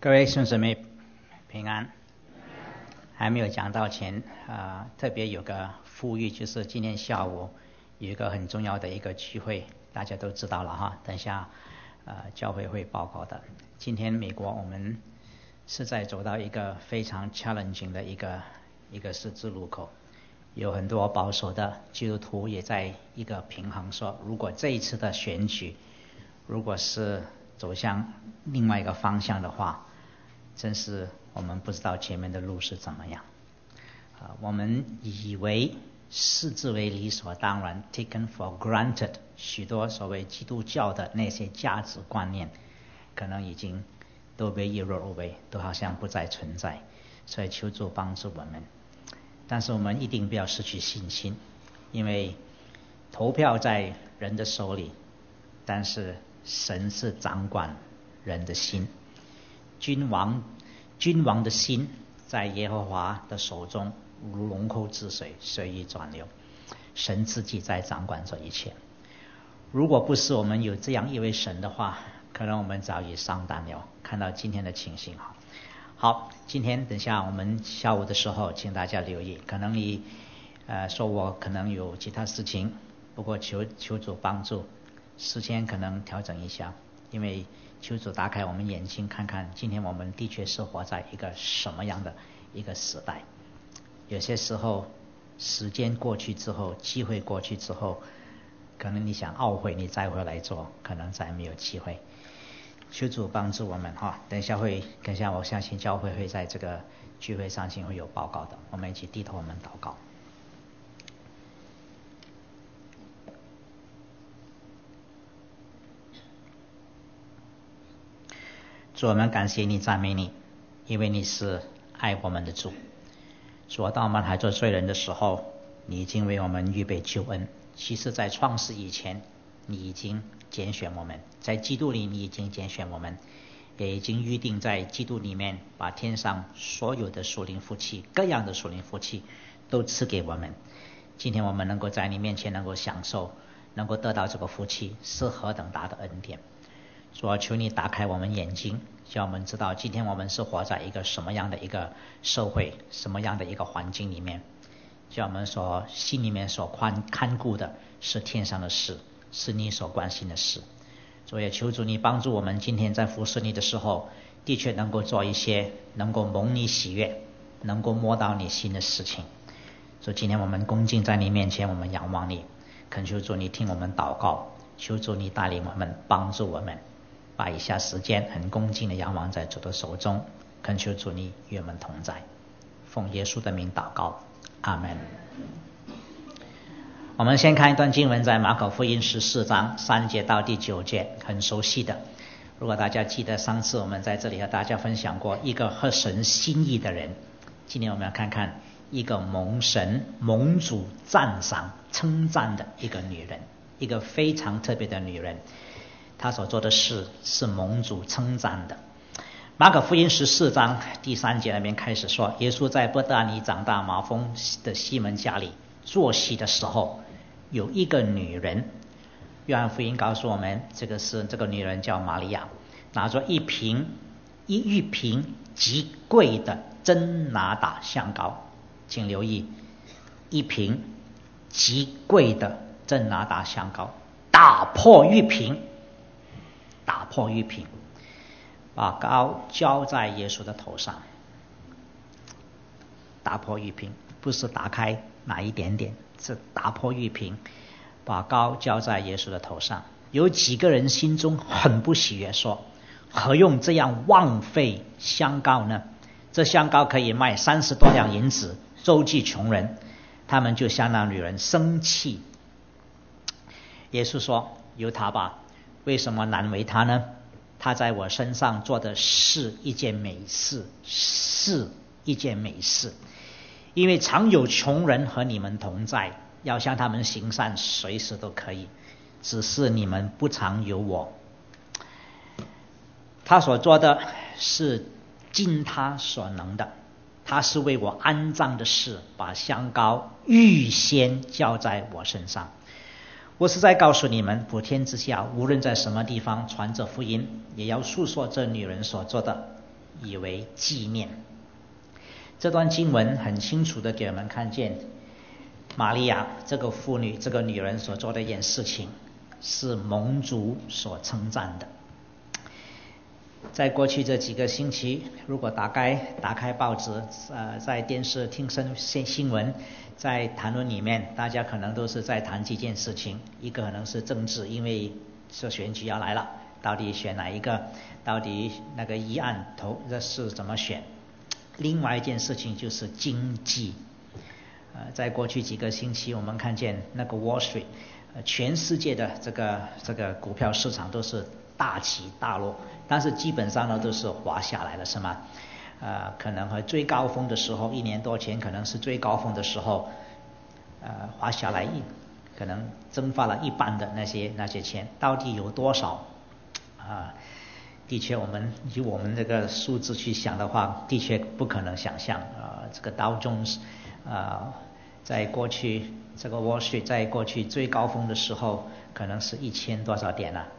各位兄姊妹平安。还没有讲到前特别有个呼吁，就是今天下午有一个很重要的一个聚会，大家都知道了哈，等一下教会会报告的。今天美国我们是在走到一个非常 challenging 的一个十字路口，有很多保守的基督徒也在一个平衡，说如果这一次的选举如果是走向另外一个方向的话，真是我们不知道前面的路是怎么样。我们以为视之为理所当然 taken for granted， 许多所谓基督教的那些价值观念可能已经都被 erode away， 都好像不再存在，所以求主帮助我们。但是我们一定不要失去信心，因为投票在人的手里，但是神是掌管人的心。君王的心在耶和华的手中，如龙口之水，随意转流。神自己在掌管这一切。如果不是我们有这样一位神的话，可能我们早已上当了。看到今天的情形好，今天等下我们下午的时候请大家留意，可能你说我可能有其他事情，不过求主帮助，时间可能调整一下，因为求主打开我们眼睛，看看今天我们的确是活在一个什么样的一个时代。有些时候时间过去之后，机会过去之后，可能你想懊悔，你再回来做，可能再没有机会。求主帮助我们等一下我相信教会会在这个聚会上会有报告的，我们一起低头我们祷告。主，我们感谢你赞美你，因为你是爱我们的主。主，当我们还做罪人的时候，你已经为我们预备救恩。其实在创世以前，你已经拣选我们，在基督里你已经拣选我们，也已经预定在基督里面把天上所有的属灵福气，各样的属灵福气都赐给我们。今天我们能够在你面前能够享受，能够得到这个福气，是何等大的恩典。主啊，求你打开我们眼睛，叫我们知道今天我们是活在一个什么样的一个社会，什么样的一个环境里面，叫我们心里面所看顾的是天上的事，是你所关心的事。主也求主你帮助我们今天在服侍你的时候，的确能够做一些能够蒙你喜悦，能够摸到你心的事情。所以今天我们恭敬在你面前，我们仰望你，恳求主你听我们祷告，求主你带领我们，帮助我们，把以下时间很恭敬的仰望在主的手中，恳求主你与我们同在，奉耶稣的名祷告，阿们。我们先看一段经文，在马可福音14章3节到第9节，很熟悉的。如果大家记得上次我们在这里和大家分享过一个合神心意的人，今天我们要看看一个蒙主赞赏称赞的一个女人，一个非常特别的女人，她所做的事是蒙主称赞的。马可福音14章第3节那边开始说，耶稣在伯大尼长大麻风的西门家里坐席的时候，有一个女人，约翰福音告诉我们，这个女人叫玛利亚，拿着一玉瓶极贵的真拿达香膏。请留意，一瓶极贵的真拿达香膏，打破玉瓶，把膏浇在耶稣的头上。打破玉瓶不是打开哪一点点，是打破玉瓶，把膏浇在耶稣的头上。有几个人心中很不喜悦，说何用这样枉费香膏呢？这香膏可以卖30多两银子，周济穷人。他们就向那女人生气。耶稣说，由他吧，为什么难为他呢？他在我身上做的是一件美事，因为常有穷人和你们同在，要向他们行善，随时都可以，只是你们不常有我。他所做的是尽他所能的，他是为我安葬的事，把香膏预先浇在我身上。我是在告诉你们，普天之下无论在什么地方传这福音，也要述说这女人所做的， 以为纪念。这段经文很清楚的给我们看见玛利亚这个妇女，这个女人所做的一件事情是蒙主所称赞的。在过去这几个星期，如果打开报纸，在电视听新闻，在谈论里面，大家可能都是在谈几件事情。一个可能是政治，因为是选举要来了，到底选哪一个，到底那个议案这是怎么选。另外一件事情就是经济。在过去几个星期，我们看见那个 Wall Street，全世界的这个股票市场都是大起大落，但是基本上呢都是滑下来了，是吗？可能和最高峰的时候，1年多前可能是最高峰的时候，滑下来可能蒸发了一半的那些钱，到底有多少？的确，以我们这个数字去想的话，的确不可能想象。这个道琼斯，在过去这个 Wall Street 在过去最高峰的时候，可能是1000多少点啊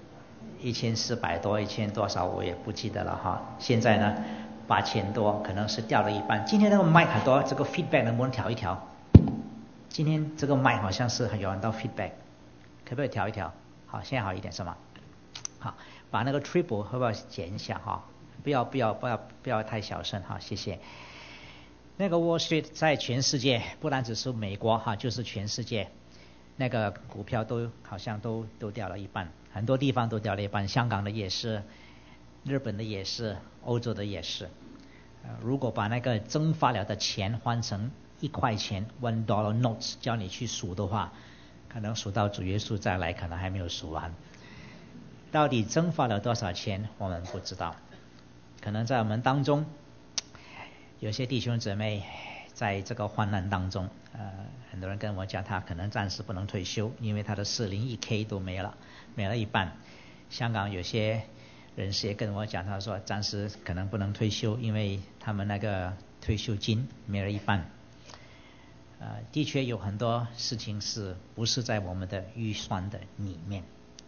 ？1400多，1000多少我也不记得了哈。现在呢，8000多，可能是掉了一半。今天那个麦很多，这个 feedback 能不能调一调？今天这个麦好像是有很多 feedback， 可不可以调一调？好，现在好一点是吗？好，把那个 triple 会不会减一下哈？不要太小声哈，谢谢。那个 Wall Street 在全世界，不单只是美国哈，就是全世界，那个股票好像都掉了一半，很多地方都掉了一半，香港的也是，日本的也是，欧洲的也是。如果把那个蒸发了的钱换成1块钱 $1 notes 叫你去数的话，可能数到主耶稣再来，可能还没有数完。到底蒸发了多少钱，我们不知道。可能在我们当中，有些弟兄姊妹在这个患难当中，很多人跟我讲，他可能暂时不能退休，因为他的401k 都没了一半。香港有些人士也跟我讲，他说暂时可能不能退休，因为他们那个退休金没了一半。的确有很多事情是不是在我们的预算的里面。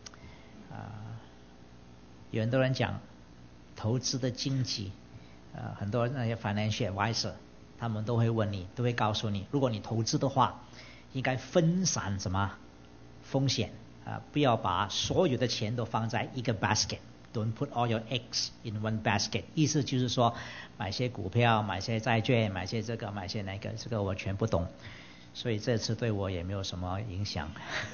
有很多人讲投资的经济，很多那些 financial advisor 他们都会问你，都会告诉你，如果你投资的话，应该分散什么风险，不要把所有的钱都放在一个 basket。Don't put all your eggs in one basket。意思就是说，买些股票，买些债券，买些这个，买些那个，这个我全不懂，所以这次对我也没有什么影响。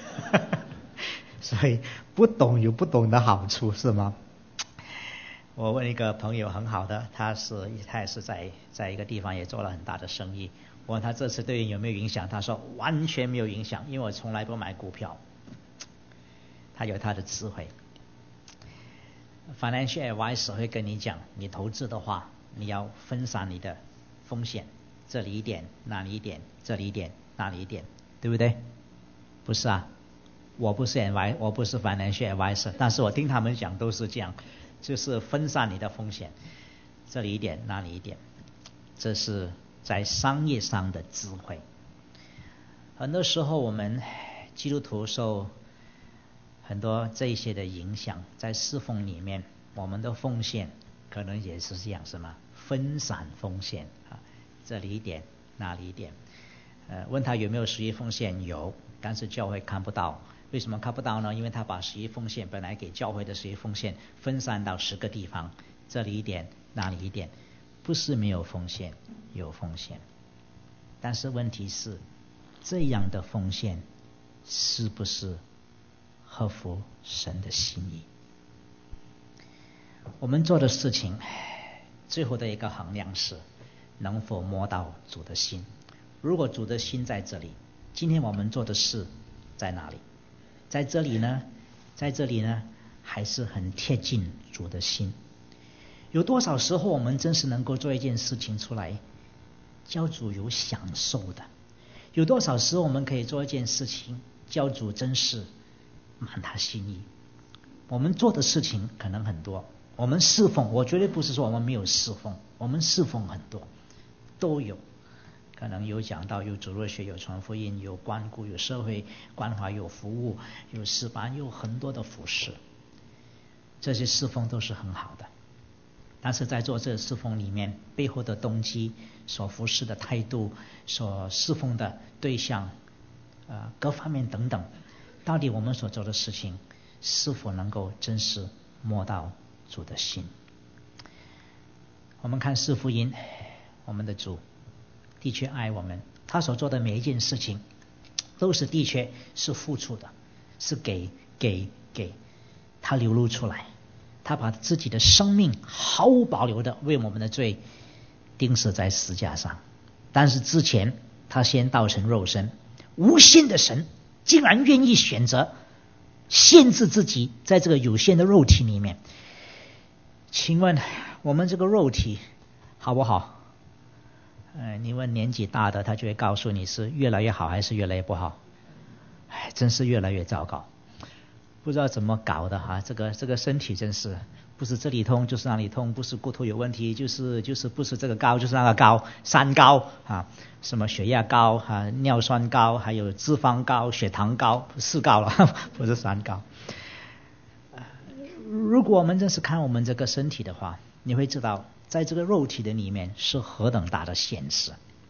所以不懂有不懂的好处，是吗？我问一个朋友很好的，他也是在一个地方也做了很大的生意。我问他这次对你有没有影响，他说完全没有影响，因为我从来不买股票。他有他的智慧。Financial advisor 会跟你讲，你投资的话，你要分散你的风险，这里一点，那里一点，这里一点，那里一点，对不对？不是啊，我不是 financial advisor， 但是我听他们讲都是这样，就是分散你的风险，这里一点，那里一点，这是在商业上的智慧。很多时候我们基督徒受很多这些的影响，在侍奉里面，我们的奉献可能也是这样，是吗？分散奉献啊，这里一点，那里一点。问他有没有11奉献？有，但是教会看不到。为什么看不到呢？因为他把11奉献本来给教会的11奉献分散到10个地方，这里一点，那里一点，不是没有奉献，有奉献。但是问题是，这样的奉献是不是合乎神的心意？我们做的事情最后的一个衡量是能否摸到主的心。如果主的心在这里，今天我们做的事在哪里？在这里呢？在这里呢，还是很贴近主的心。有多少时候我们真是能够做一件事情出来，教主有享受的？有多少时候我们可以做一件事情，教主真是满他心意？我们做的事情可能很多，我们侍奉，我绝对不是说我们没有侍奉，我们侍奉很多，都有。可能有讲道，有主日学，有传福音，有关顾，有社会关怀，有服务，有诗班，有很多的服事，这些侍奉都是很好的。 但是在做这个侍奉里面，背后的动机、所服侍的态度、所侍奉的对象，各方面等等，到底我们所做的事情是否能够真实摸到主的心？我们看四福音，我们的主的确爱我们，他所做的每一件事情都是的确是付出的，是给，他流露出来，他把自己的生命毫无保留的为我们的罪钉死在十字架上。但是之前他先道成肉身，无限的神竟然愿意选择限制自己在这个有限的肉体里面。请问我们这个肉体好不好？你问年纪大的，他就会告诉你是越来越好还是越来越不好。真是越来越糟糕，不知道怎么搞的哈，这个身体真是不是这里痛就是那里痛，不是骨头有问题，就是不是这个高就是那个高，三高啊，什么血压高啊，尿酸高，还有脂肪高，血糖高，四高了，不是三高。如果我们真是看我们这个身体的话，你会知道在这个肉体的里面是何等大的现实。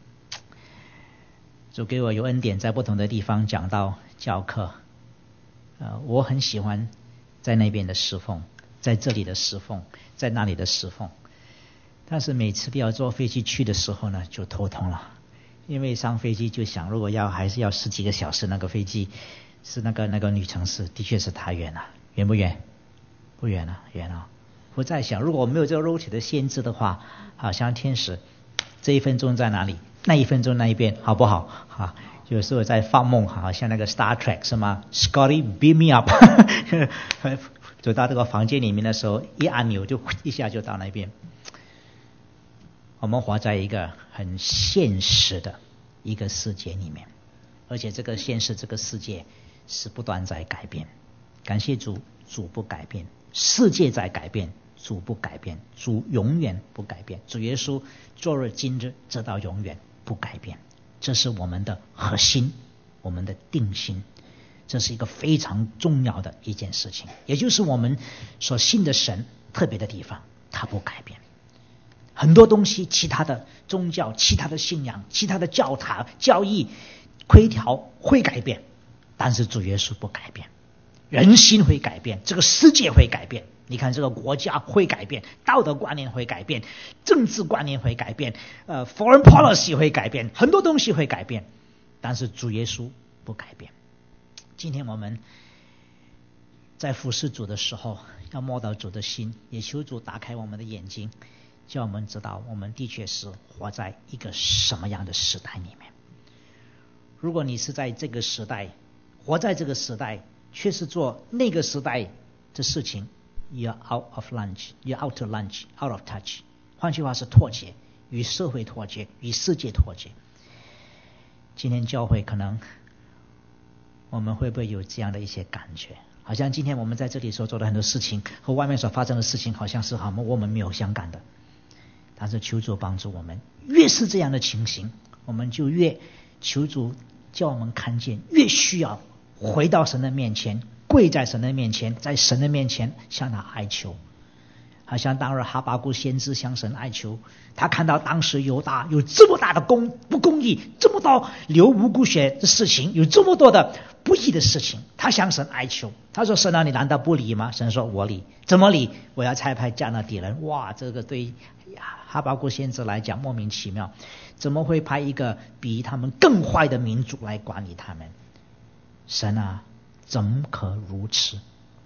主给我有恩典，在不同的地方讲到教课，我很喜欢在那边的侍奉，在这里的侍奉，在那里的侍奉。但是每次都要坐飞机去的时候呢，就头痛了，因为上飞机就想，如果还是要10几个小时，那个飞机是那个旅程是的确是太远了，远不远？不远了，远了。我在想，如果我没有这个肉体的限制的话，好像天使这1分钟在哪里，那1分钟那一边，好不好？有时候在放梦，好像那个 Star Trek 是吗 ？Scotty beam me up 走到这个房间里面的时候，一按钮就一下就到那边。我们活在一个很现实的一个世界里面，而且这个现实这个世界是不断在改变。感谢主，主不改变，世界在改变，主不改变，主永远不改变。主耶稣昨日今日直到永远不改变，这是我们的核心，我们的定心。这是一个非常重要的一件事情，也就是我们所信的神特别的地方，他不改变。很多东西，其他的宗教、其他的信仰、其他的教堂、教义、规条会改变，但是主耶稣不改变。人心会改变，这个世界会改变，你看这个国家会改变，道德观念会改变，政治观念会改变，foreign policy 会改变，很多东西会改变，但是主耶稣不改变。今天我们在服侍主的时候，要摸到主的心，也求主打开我们的眼睛，叫我们知道我们的确是活在一个什么样的时代里面。如果你是在这个时代，活在这个时代，却是做那个时代的事情， you're out of lunch, you're out of lunch, out of touch。 换句话是脱节，与社会脱节，与世界脱节。今天教会可能我们会不会有这样的一些感觉，好像今天我们在这里所做的很多事情和外面所发生的事情好像是我们没有相干的。但是求主帮助我们，越是这样的情形，我们就越求主叫我们看见，越需要回到神的面前，跪在神的面前，在神的面前向他哀求。好像当日哈巴谷先知向神哀求，他看到当时犹大有这么大的不公义，这么多流无辜血的事情，有这么多的不义的事情，他向神哀求。他说，神啊，你难道不理吗？神说，我理。怎么理？我要差派迦拿底人。哇，这个对哈巴谷先知来讲莫名其妙，怎么会派一个比他们更坏的民族来管理他们？神啊，怎可如此？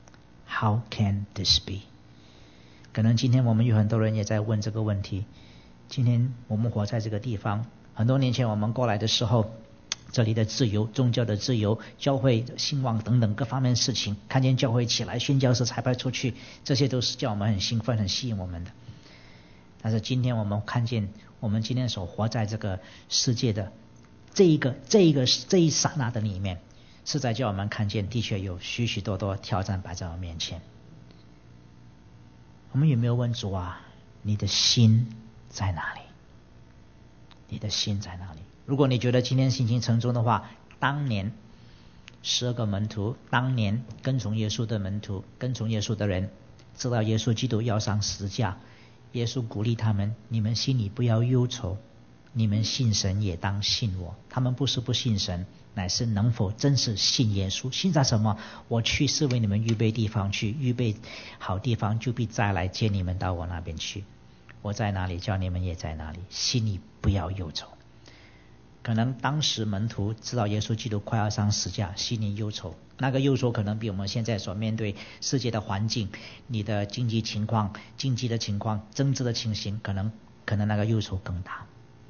How can this be？ 可能今天我们有很多人也在问这个问题。今天我们活在这个地方，很多年前我们过来的时候，这里的自由，宗教的自由，教会兴旺等等各方面的事情，看见教会起来，宣教士差派出去，这些都是叫我们很兴奋，很吸引我们的。但是今天我们看见，我们今天所活在这个世界的这一刹那的里面，是在叫我们看见的确有许许多多挑战摆在我面前。我们有没有问主啊，你的心在哪里？你的心在哪里？如果你觉得今天心情沉重的话，当年12个门徒，当年跟从耶稣的门徒，跟从耶稣的人，知道耶稣基督要上十字架， 耶稣鼓励他们，你们心里不要忧愁，你们信神也当信我。他们不是不信神，乃是能否真是信耶稣。信在什么？我去是为你们预备地方去，预备好地方就必再来接你们到我那边去。我在哪里，叫你们也在哪里，心里不要忧愁。可能当时门徒知道耶稣基督快要上十架，心里忧愁。那个忧愁可能比我们现在所面对世界的环境、你的经济情况、经济的情况、政治的情形，可能那个忧愁更大。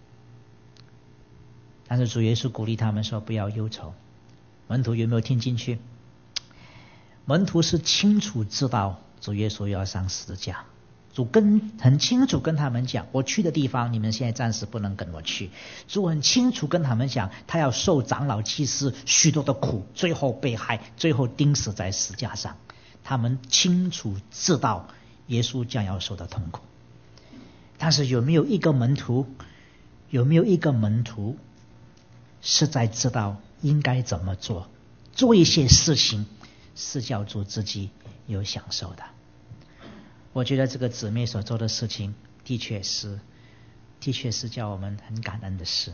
但是主耶稣鼓励他们说不要忧愁。门徒有没有听进去？门徒是清楚知道主耶稣要上十字架，主很清楚跟他们讲，我去的地方你们现在暂时不能跟我去。主很清楚跟他们讲，他要受长老祭司许多的苦，最后被害，最后钉死在十字架上。他们清楚知道耶稣将要受的痛苦。但是有没有一个门徒是在知道应该怎么做一些事情是叫做自己有享受的？我觉得这个姊妹所做的事情的确是叫我们很感恩的事。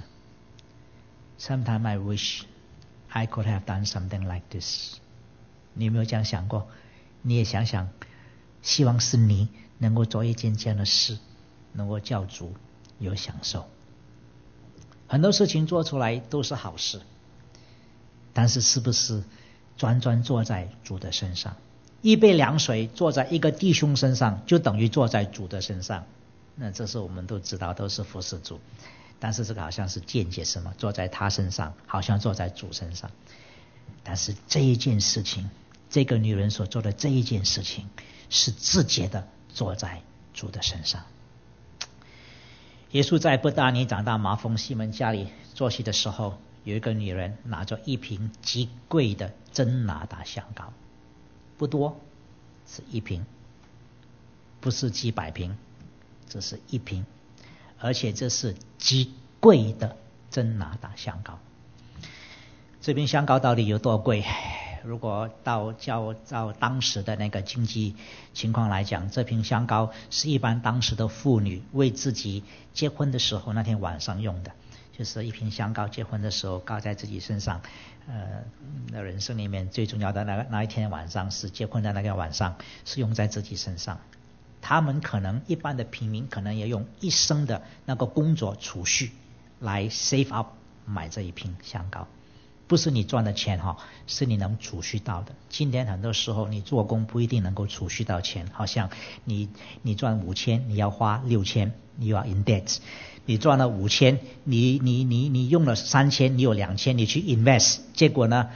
Sometimes I wish I could have done something like this。 你有没有这样想过？你也想想，希望是你能够做一件这样的事，能够叫主有享受。很多事情做出来都是好事，但是是不是专坐在主的身上？一杯凉水坐在一个弟兄身上，就等于坐在主的身上。那这是我们都知道，都是服侍主。但是这个好像是间接什么，坐在他身上，好像坐在主身上。但是这一件事情，这个女人所做的这一件事情，是直接的坐在主的身上。耶稣在伯大尼长大麻风西门家里做戏的时候，有一个女人拿着一瓶极贵的真拿达香膏，不多，是一瓶，不是几百瓶，这是一瓶，而且这是极贵的真拿达香膏。这瓶香膏到底有多贵？如果照当时的那个经济情况来讲，这瓶香膏是一般当时的妇女为自己结婚的时候那天晚上用的，就是一瓶香膏，结婚的时候膏在自己身上。人生里面最重要的那一天晚上，是结婚的那个晚上，是用在自己身上。他们可能一般的平民可能也用一生的那个工作储蓄来 save up 买这一瓶香膏。不是你赚的钱是你能储蓄到的。今天很多时候你做工不一定能够储蓄到钱，好像你赚5000，你要花6000，你要 in debt。你赚了5000，你用了3000，你有2000，你去 invest， 结果呢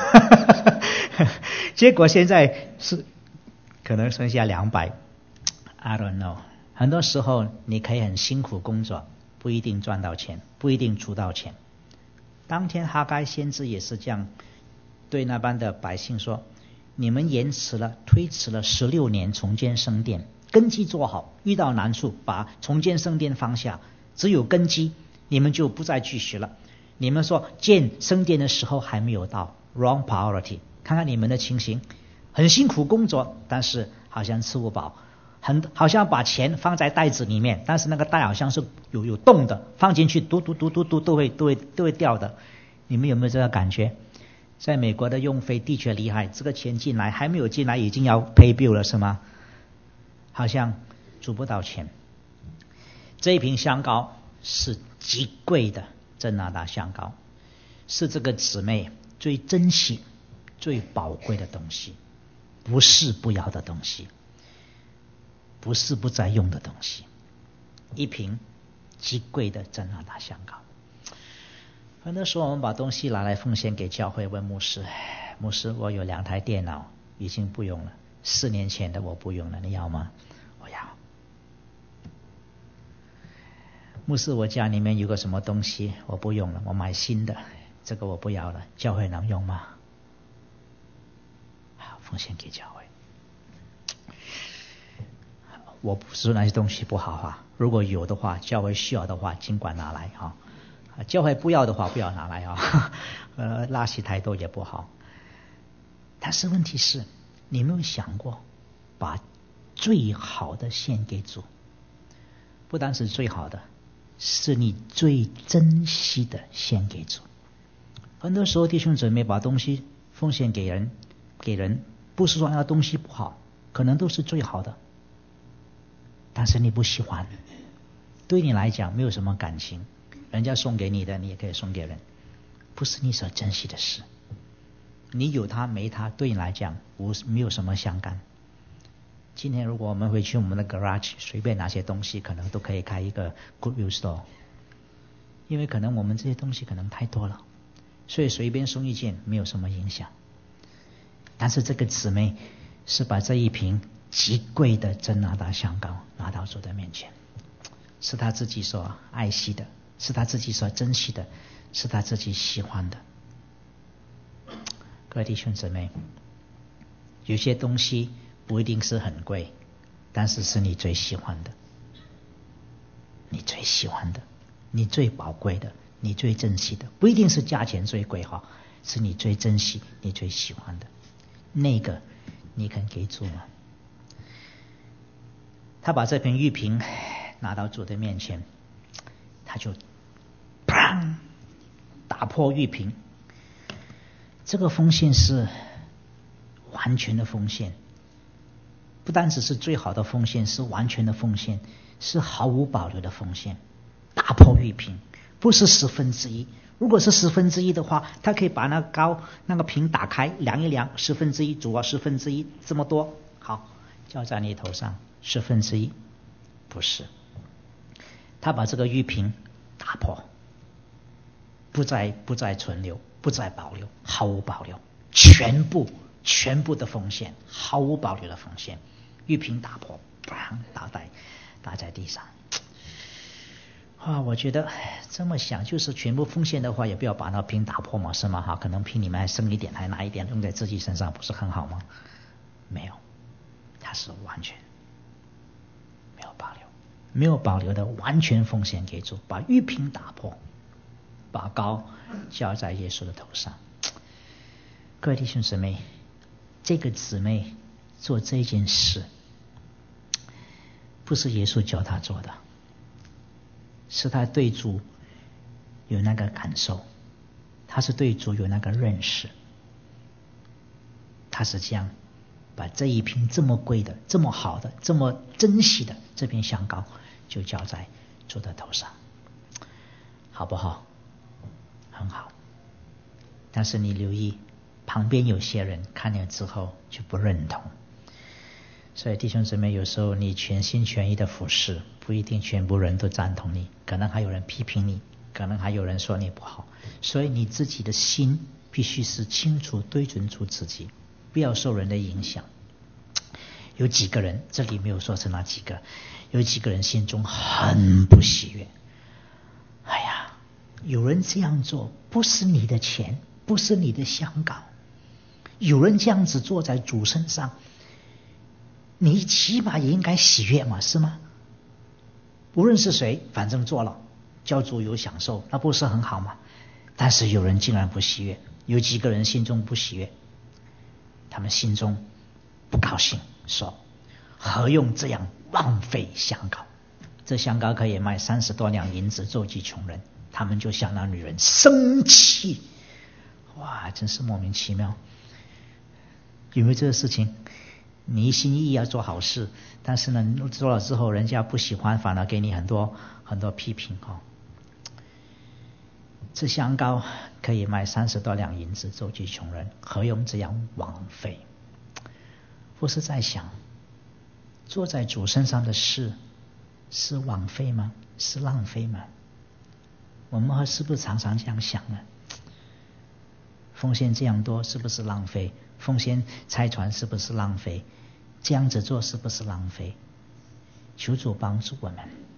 结果现在是可能剩下200。 I don't know。 很多时候你可以很辛苦工作，不一定赚到钱，不一定出到钱。当天哈该先知也是这样对那班的百姓说，你们推迟了16年重建圣殿，根基做好，遇到难处把重建圣殿放下，只有根基你们就不再继续了。你们说建圣殿的时候还没有到， wrong priority。 看看你们的情形，很辛苦工作，但是好像吃不饱，好像把钱放在袋子里面，但是那个袋好像是有洞的，放进去嘟都会掉的。你们有没有这个感觉？在美国的用费的确厉害，这个钱进来还没有进来已经要 pay bill 了，是吗？好像煮不到钱。这一瓶香膏是极贵的真拿达香膏，是这个姊妹最珍惜最宝贵的东西，不是不要的东西，不是不再用的东西。一瓶极贵的真拿达香膏。很多时候我们把东西拿来奉献给教会，问牧师，牧师我有2台电脑已经不用了，4年前的我不用了，你要吗？我要。牧师我家里面有个什么东西我不用了，我买新的，这个我不要了，教会能用吗？好，奉献给教会。我不是说那些东西不好如果有的话，教会需要的话尽管拿来教会不要的话不要拿来垃圾太多也不好。但是问题是，你有没有想过把最好的献给主？ 不单是最好的，是你最珍惜的献给主。很多时候弟兄姊妹把东西奉献给人，不是说那东西不好，可能都是最好的，但是你不喜欢，对你来讲没有什么感情，人家送给你的你也可以送给人，不是你所珍惜的事。你有它没它对你来讲没有什么相干。今天如果我们回去我们的 garage 随便拿些东西，可能都可以开一个 goodwill store， 因为可能我们这些东西可能太多了，所以随便送一件没有什么影响。但是这个姊妹是把这一瓶极贵的真哪吒香膏拿到主的面前，是他自己所爱惜的，是他自己所珍惜的，是他自己喜欢的。各位弟兄姊妹，有些东西不一定是很贵，但是是你最喜欢的，你最喜欢的，你最宝贵的，你最珍惜的，不一定是价钱最贵哈，是你最珍惜你最喜欢的那个，你肯给主吗？他把这瓶玉瓶拿到主的面前，他就砰打破玉瓶。这个奉献是完全的奉献，不单只是最好的奉献，是完全的奉献，是毫无保留的奉献。打破玉瓶不是1/10，如果是1/10的话，他可以把那个瓶打开量一量，1/10主要1/10这么多，好交在你头上1/10，不是，他把这个玉瓶打破，不再存留，不再保留，毫无保留，全部的奉献，毫无保留的奉献。玉瓶打破，打在地上。我觉得这么想，就是全部奉献的话，也不要把那瓶打破嘛，是吗？可能瓶里面还剩一点，还拿一点用在自己身上，不是很好吗？没有，它是完全没有保留的完全奉献给主，把玉瓶打破，把膏浇在耶稣的头上。各位弟兄姊妹，这个姊妹做这件事，不是耶稣教她做的，是她对主有那个感受，她是对主有那个认识，她是这样把这一瓶这么贵的、这么好的、这么珍惜的这瓶香膏就浇在主的头上，好不好？很好。但是你留意，旁边有些人看了之后就不认同。所以弟兄姊妹，有时候你全心全意的服侍，不一定全部人都赞同你，可能还有人批评你，可能还有人说你不好。所以你自己的心必须是清楚对准主自己，不要受人的影响。有几个人，这里没有说是哪几个，有几个人心中很不喜悦。有人这样做，不是你的钱，不是你的香膏，有人这样子做在主身上，你起码也应该喜悦嘛，是吗？无论是谁，反正做了，教主有享受，那不是很好吗？但是有人竟然不喜悦，有几个人心中不喜悦，他们心中不高兴，说何用这样浪费香膏？这香膏可以卖30多两银子周济穷人。他们就向那女人生气，真是莫名其妙。有没有这个事情？你一心一意要做好事，但是呢，做了之后人家不喜欢，反而给你很多批评。这香膏可以卖30多两银子周济穷人，何用这样枉费？不是在想，做在主身上的事是枉费吗？是浪费吗？我们是不是常常这样想呢？奉献这样多是不是浪费？奉献拆船是不是浪费？这样子做是不是浪费？求主帮助我们。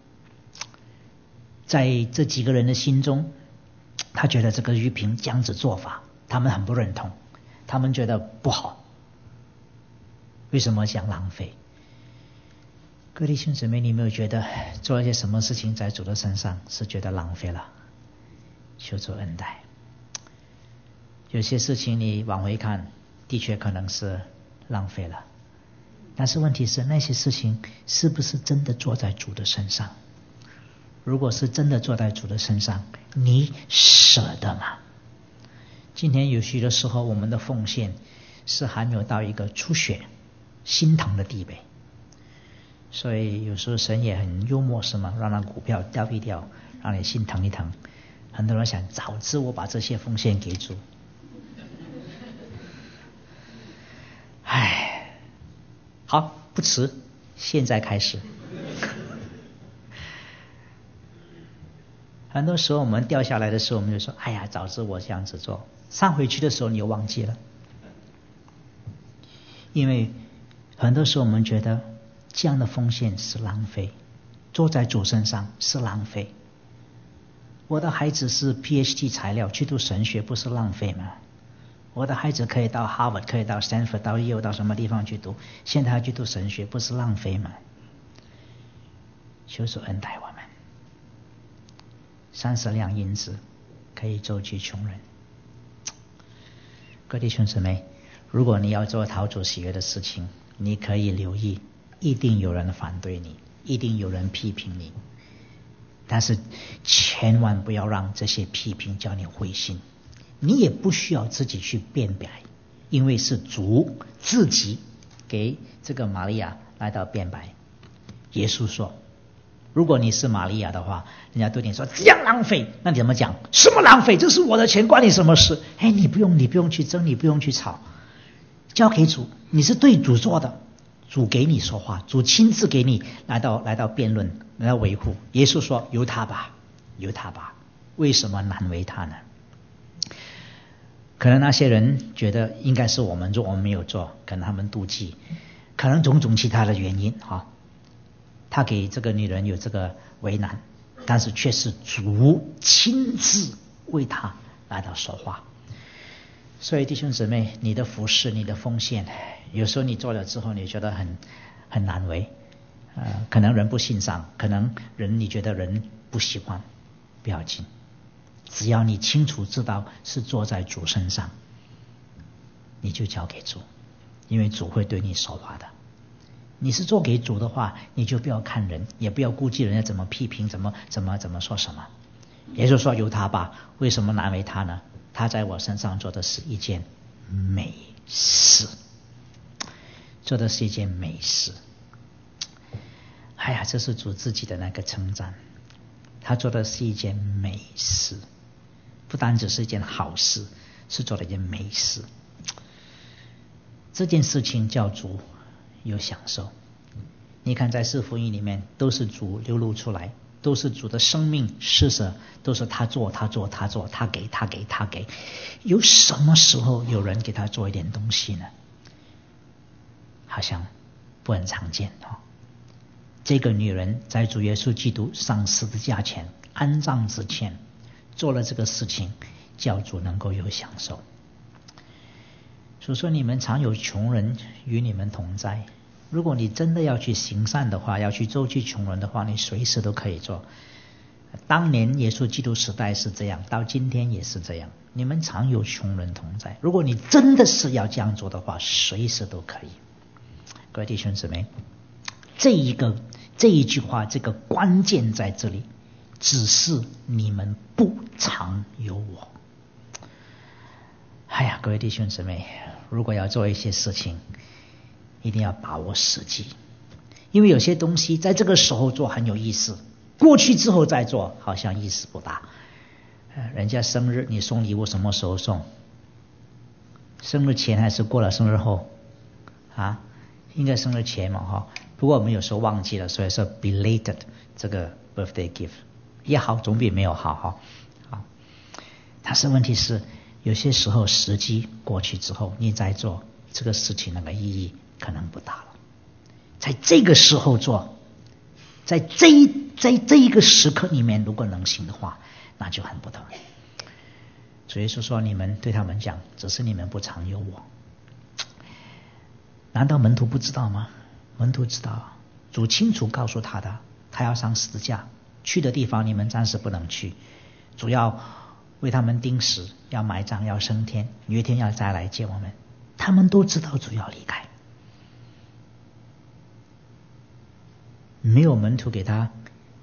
在这几个人的心中，他觉得这个玉瓶这样子做法，他们很不认同，他们觉得不好。为什么讲浪费？各位弟兄姊妹，你有没有觉得做一些什么事情在主的身上是觉得浪费了？求主恩待。有些事情你往回看，的确可能是浪费了，但是问题是那些事情是不是真的做在主的身上？ 如果是真的坐在主的身上，你舍得吗？今天有许多时候我们的奉献是还没有到一个出血心疼的地步，所以有时候神也很幽默，是吗？让那股票掉一掉，让你心疼一疼。很多人想，早知我把这些奉献给主。唉，好，不迟，现在开始。很多时候我们掉下来的时候，我们就说，哎呀，早知我这样子做。上回去的时候你又忘记了。因为很多时候我们觉得这样的奉献是浪费，坐在主身上是浪费。我的孩子是 PhD 材料，去读神学不是浪费吗？我的孩子可以到 Harvard， 可以到 Stanford， 到 Yale， 到什么地方去读，现在要去读神学不是浪费吗？求主恩待我们。30两银子可以周济穷人。各位弟兄姊妹，如果你要做讨主喜悦的事情，你可以留意，一定有人反对你，一定有人批评你，但是千万不要让这些批评叫你灰心。你也不需要自己去辩白，因为是主自己给这个玛利亚来到辩白。耶稣说，如果你是玛利亚的话，人家对你说这样浪费，那你怎么讲？什么浪费？这是我的钱，关你什么事？哎，你不用去争，你不用去吵，交给主，你是对主做的，主给你说话，主亲自给你来到辩论，来到维护。耶稣说，由他吧，由他吧，为什么难为他呢？可能那些人觉得应该是我们做，我们没有做，可能他们妒忌，可能种种其他的原因哈。他给这个女人有这个为难，但是却是主亲自为他来到说话。所以弟兄姊妹，你的服侍，你的奉献，有时候你做了之后你觉得很难为，可能人不欣赏，可能你觉得人不喜欢，不要紧，只要你清楚知道是做在主身上，你就交给主，因为主会对你说话的。你是做给主的话，你就不要看人，也不要顾忌人家怎么批评，怎么说什么。也就是说，由他吧，为什么难为他呢？他在我身上做的是一件美事，做的是一件美事。哎呀，这是主自己的那个称赞，他做的是一件美事，不单只是一件好事，是做了一件美事。这件事情叫主有享受。你看在四福音里面都是主流露出来，都是主的生命施舍，都是他做，他给。有什么时候有人给他做一点东西呢？好像不很常见这个女人在主耶稣基督上十字架前安葬之前做了这个事情，叫主能够有享受。所以说你们常有穷人与你们同在，如果你真的要去行善的话，要去周济穷人的话，你随时都可以做。当年耶稣基督时代是这样，到今天也是这样，你们常有穷人同在，如果你真的是要这样做的话，随时都可以。各位弟兄姊妹，这一句话，这个关键在这里，只是你们不常有我。哎呀，各位弟兄姊妹，如果要做一些事情，一定要把握时机，因为有些东西在这个时候做很有意思，过去之后再做好像意思不大。人家生日你送礼物什么时候送？生日前还是过了生日后啊？应该生日前嘛不过我们有时候忘记了，所以说 belated 这个 birthday gift 也好，总比没有好但是问题是有些时候时机过去之后，你再做这个事情，那个意义可能不大了。在这个时候做，在这一个时刻里面，如果能行的话，那就很不同。所以说你们对他们讲，只是你们不常有我。难道门徒不知道吗？门徒知道，主清楚告诉他的，他要上十字架，去的地方你们暂时不能去，主要为他们钉死，要埋葬，要升天，有一天要再来接我们。他们都知道主要离开，没有门徒给他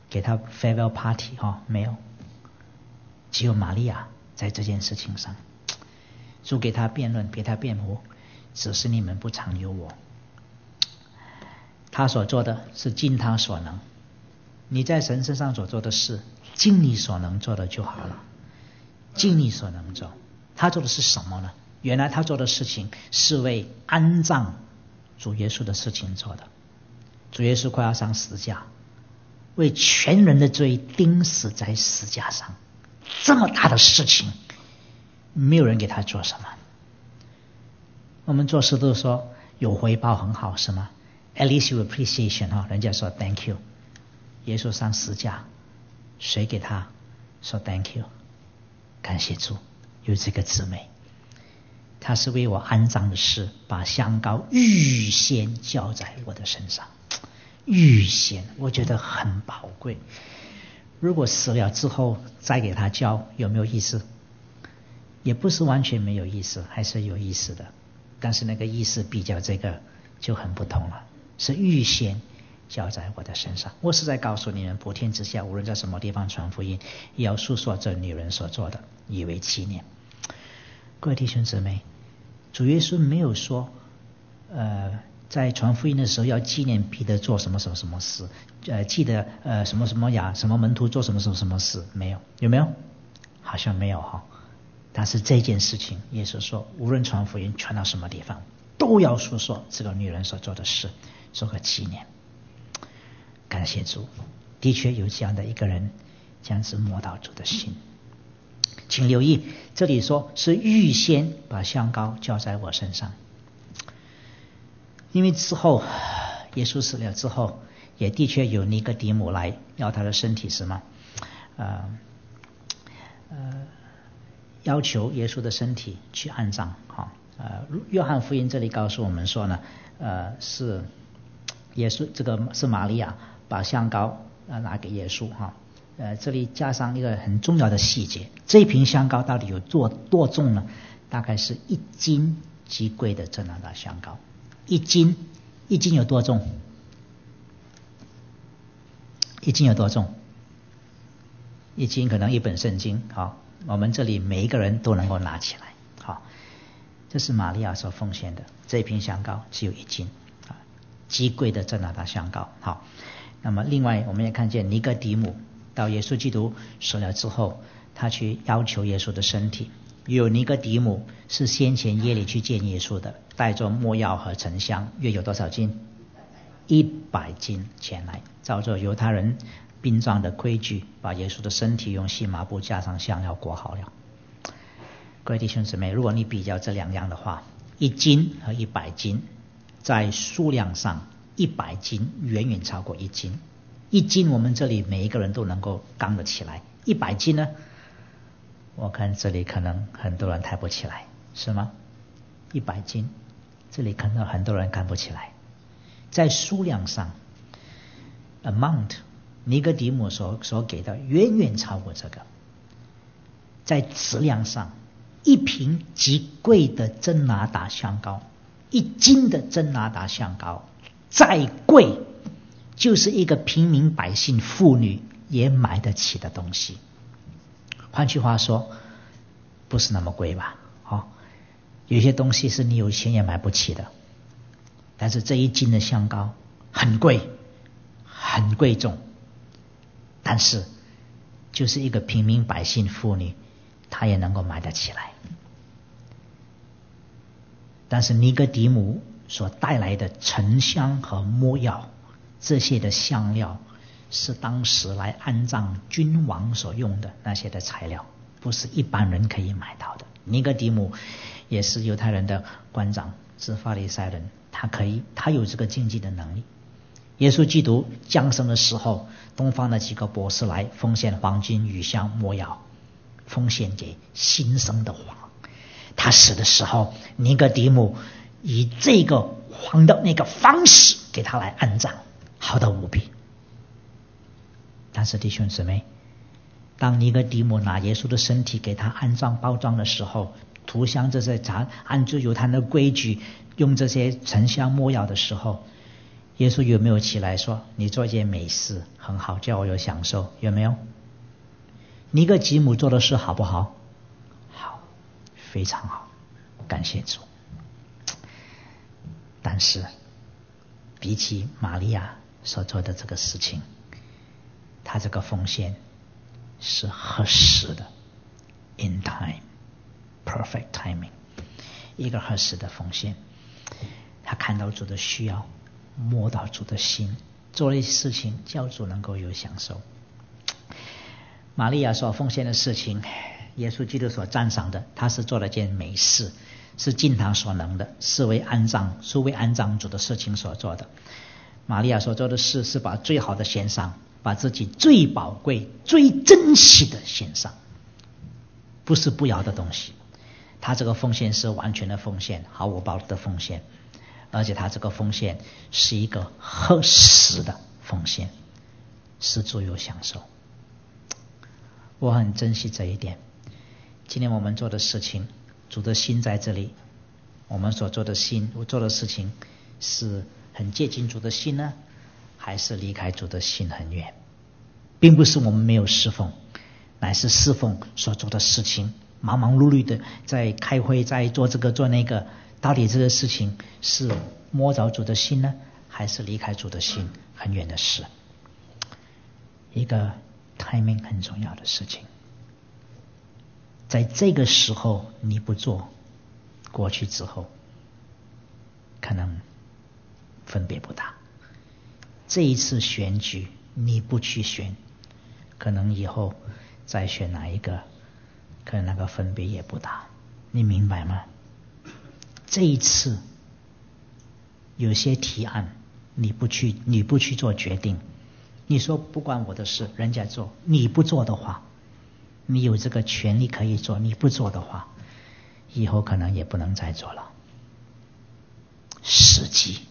给他 farewell party 没有，只有玛利亚在这件事情上，主给他辩论，给他辩护，只是你们不常有我。他所做的是尽他所能，你在神身上所做的事，尽你所能做的就好了，尽你所能做。他做的是什么呢？原来他做的事情是为安葬主耶稣的事情做的。主耶稣快要上十架，为全人的罪钉死在十架上，这么大的事情，没有人给他做什么。我们做事都说有回报很好，是吗？ At least you appreciation 人家说 thank you。 耶稣上十架，谁给他说 thank you？ 感谢主有这个姊妹，他是为我安葬的事把香膏预先浇在我的身上。预先，我觉得很宝贵。如果死了之后再给他浇，有没有意思？也不是完全没有意思，还是有意思的。但是那个意思比较这个就很不同了，是预先浇在我的身上。我是在告诉你们，普天之下无论在什么地方传福音，也要述说这女人所做的，以为纪念。各位弟兄姊妹，主耶稣没有说在传福音的时候要纪念彼得做什么什么什么事，记得什么什么呀，什么门徒做什么什么什么事，没有，有没有？好像没有哈。但是这件事情，耶稣说，无论传福音传到什么地方，都要述说这个女人所做的事，做个纪念。感谢主，的确有这样的一个人，这样子摸到主的心。请留意，这里说是预先把香膏浇在我身上。因为之后耶稣死了之后，也的确有尼哥底母来要他的身体是吗？要求耶稣的身体去安葬。约翰福音这里告诉我们说呢，是耶稣，这个是玛利亚把香膏拿给耶稣哈。这里加上一个很重要的细节，这瓶香膏到底有多重呢？大概是1斤极贵的真拿达香膏。1斤有多重？1斤有多重？1斤可能1本圣经。好，我们这里每一个人都能够拿起来。好，这是玛利亚所奉献的，这瓶香膏只有1斤，极贵的真拿达香膏。好，那么另外我们也看见尼哥底母到耶稣基督死了之后，他去要求耶稣的身体。有尼哥底母是先前夜里去见耶稣的，带着没药和沉香，约有多少斤？100斤前来，照着犹太人殡葬的规矩，把耶稣的身体用细麻布加上香料裹好了。各位弟兄姊妹，如果你比较这两样的话，1斤和100斤，在数量上100斤远远超过1斤。1斤我们这里每一个人都能够扛得起来，100斤呢？我看这里可能很多人抬不起来，是吗？100斤，这里可能很多人扛不起来。在数量上 ，amount 尼哥底母所给的远远超过这个。在质量上，一瓶极贵的真拿达香膏，1斤的真拿达香膏，再贵，就是一个平民百姓妇女也买得起的东西。换句话说，不是那么贵吧？有些东西是你有钱也买不起的，但是这1斤的香膏很贵，很贵重，但是就是一个平民百姓妇女，她也能够买得起来。但是尼哥底母所带来的沉香和没药这些的香料，是当时来安葬君王所用的那些的材料，不是一般人可以买到的。尼哥底母也是犹太人的官长，是法利赛人，他有这个经济的能力。耶稣基督降生的时候，东方的几个博士来奉献黄金、乳香、没药，奉献给新生的王。他死的时候，尼哥底母以这个王的那个方式给他来安葬，好得无比。但是弟兄姊妹，当尼哥底母拿耶稣的身体给他安葬包装的时候，涂香这些按照犹太人的规矩用这些沉香没药的时候， 耶稣有没有起来说你做一件美事很好，叫我有享受？有没有？尼哥吉姆做的事好不好？好，非常好，感谢主。但是比起玛利亚所做的这个事情，他这个奉献是合适的 in time perfect timing， 一个合适的奉献。他看到主的需要，摸到主的心，做了一些事情叫主能够有享受。玛利亚所奉献的事情，耶稣基督所赞赏的，他是做了件美事，是尽他所能的，是为安葬主的事情所做的。玛利亚所做的事是把最好的献上，把自己最宝贵最珍惜的献上，不是不要的东西。他这个奉献是完全的奉献，毫无保留的奉献，而且他这个奉献是一个合适的奉献，使主有享受。我很珍惜这一点。今天我们做的事情，主的心在这里，我们所做的事情是很接近主的心呢，还是离开主的心很远？并不是我们没有侍奉，乃是侍奉所做的事情，忙忙碌碌的在开会，在做这个做那个，到底这个事情是摸着主的心呢，还是离开主的心很远的事？一个 timing 很重要的事情，在这个时候你不做，过去之后可能分别不大。这一次选举你不去选，可能以后再选哪一个，可能那个分别也不大。你明白吗？这一次有些提案你不去做决定，你说不关我的事，人家做，你不做的话，你有这个权利可以做，你不做的话，以后可能也不能再做了。时机，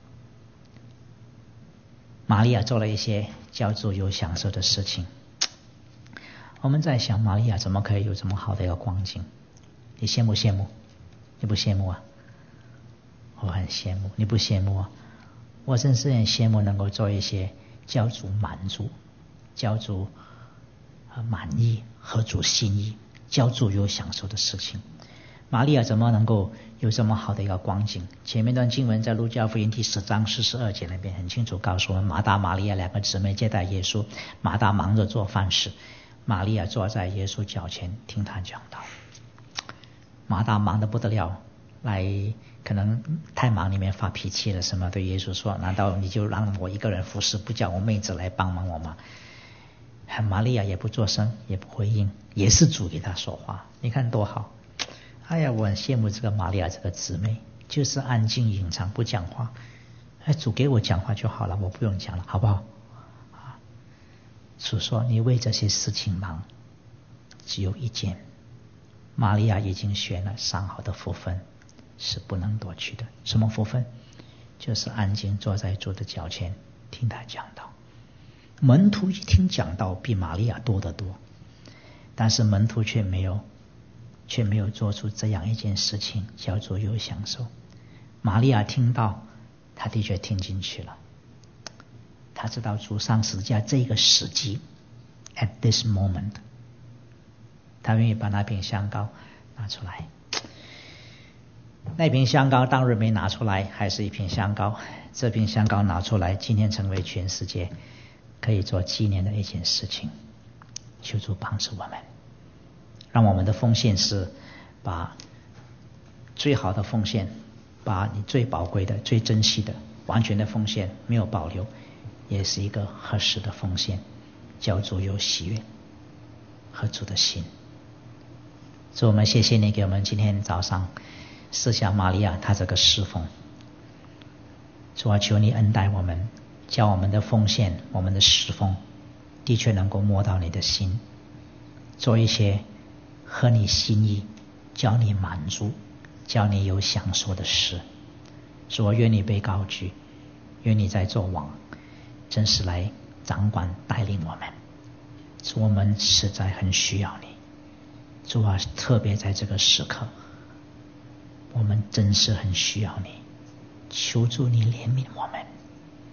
玛利亚做了一些叫主有享受的事情。我们在想，玛利亚怎么可以有这么好的一个光景？你羡慕羡慕？你不羡慕啊？我很羡慕。你不羡慕啊？我真是很羡慕能够做一些叫主满足、叫主满意、合主心意、叫主有享受的事情。玛利亚怎么能够有这么好的一个光景？前面段经文在路加福音第10章42节那边很清楚告诉我们，马大玛利亚两个姊妹接待耶稣，马大忙着做饭事，玛利亚坐在耶稣脚前听他讲道。马大忙得不得了，来可能太忙里面发脾气了什么，对耶稣说，难道你就让我一个人服侍，不叫我妹子来帮忙我吗？玛利亚也不作声，也不回应，也是主给他说话。你看多好。哎呀，我很羡慕这个玛利亚这个姊妹，就是安静隐藏不讲话。主给我讲话就好了，我不用讲了，好不好？主说你为这些事情忙，只有一件，玛利亚已经选了上好的福分，是不能夺去的。什么福分？就是安静坐在主的脚前听他讲道。门徒一听讲道比玛利亚多得多，但是门徒却没有做出这样一件事情，叫做有享受。玛利亚听到，他的确听进去了，他知道主上十字架这个时机 at this moment， 他愿意把那瓶香膏拿出来。那瓶香膏当日没拿出来，还是一瓶香膏，这瓶香膏拿出来，今天成为全世界可以做纪念的一件事情。求主帮助我们，让我们的奉献是把最好的奉献，把你最宝贵的最珍惜的完全的奉献，没有保留，也是一个合适的奉献，叫主有喜悦和主的心。主，我们谢谢你给我们今天早上思想玛利亚她这个侍奉。主啊，求你恩待我们，叫我们的奉献，我们的侍奉的确能够摸到你的心，做一些合你心意，叫你满足，叫你有享受的事。主啊，愿你被高举，愿你在做王，真是来掌管带领我们。主，我们实在很需要你。主啊，特别在这个时刻，我们真是很需要你。求主你怜悯我们，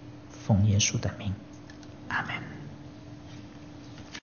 奉耶稣的名，阿们。